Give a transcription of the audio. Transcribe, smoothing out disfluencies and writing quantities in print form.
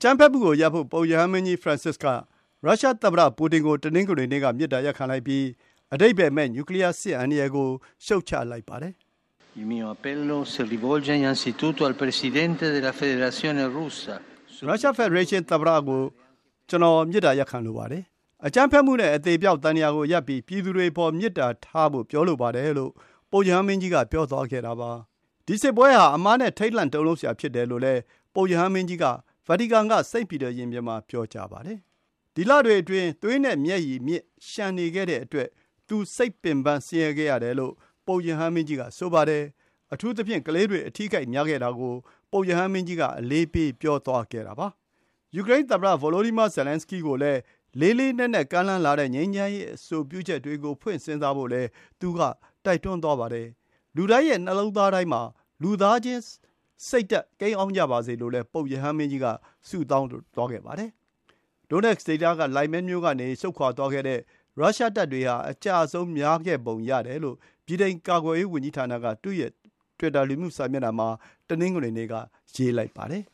ကြမ်းဖက်မှုကိုရပ်ဖို့ပုပ်ရဟန်းမင်းကြီး Francis ကရုရှားသမ္မတပူတင်ကိုတနင်္ဂနွေနေ့ကမေတ္တာရပ်ခံလိုက်ပြီးအဓိပ္ပါယ်မဲ့နျူကလ িয়ার စစ်အန္တရာယ်ကိုရှုတ်ချလိုက်ပါတယ်။ Il mio appello si rivolge innanzitutto al presidente della Federazione Russa. ရုရှားဖက်ဒရေးရှင်းသမ္မတကိုကျွန်တော်မေတ္တာရပ်ခံလိုပါတယ်။အကြမ်းဖက်မှုနဲ့အသေးပြောက်တန်ရာကိုရပ်ပြီးပြည်သူတွေပေါ်မေတ္တာထားဖို့ပြောလိုပါတယ်လို့ပုပ်ရဟန်းမင်းကြီးကပြောသွားခဲ့တာပါ။ဒီစစ်ပွဲဟာအမားနဲ့ထိတ်လန့်တုန်လှုပ်စရာဖြစ်တယ်လို့လည်းပုပ်ရဟန်းမင်းကြီးကဗာတီကန်ကစိန့်ပီတာရင်ပြင်မှာပြောကြားပါတယ်။ဒီလတွေအတွင်းသွေးနဲ့မျက်ရည်မြစ်ရှံနေခဲ့တဲ့အတွက်သူစိတ်ပင်ပန်းဆင်းရဲခဲ့ရတယ်လို့ပုပ်ရဟန်းမင်းကြီးကဆိုပါတယ်။အထူးသဖြင့်ကလေးတွေအထီးကိတ်များခဲ့တာကိုပုပ်ရဟန်းမင်းကြီးကအလေးပေးပြောသွားခဲ့တာပါ။ယူကရိန်းသမ္မတဗိုလိုဒီမာဇယ်လန်စကီးကိုလည်းလေးလေးနက်နက်ကမ်းလှမ်းလာတဲ့ငြိမ်းချမ်းရေးအဆိုပြုချက်တွေကိုဖွင့်စဉ်းစားဖို့လည်းသူကတိုက်တွန်းသွားပါတယ်။လူတိုင်းရဲ့နှလုံးသားတိုင်းမှာလူသားချင်းစိတ်တက်ကိန်းအောင်ကြပါစေလို့လည်းပုပ်ရဟန်းမင်းကြီးကဆုတောင်းသွားခဲ့ပါတယ်။ ဒိုနက်စ်ဒေသကလိုင်မဲမြို့ကနေဆုတ်ခွာသွားခဲ့တဲ့ရုရှားတပ်တွေဟာအကျအဆုံးများခဲ့ပုံရတယ်လို့ဗြိတိန်ကာကွယ်ရေးဝန်ကြီးဌာနကသူ့ရဲ့ Twitter လူမှုစာမျက်နှာမှာတနင်္ဂနွေနေ့ကရေးလိုက်ပါတယ်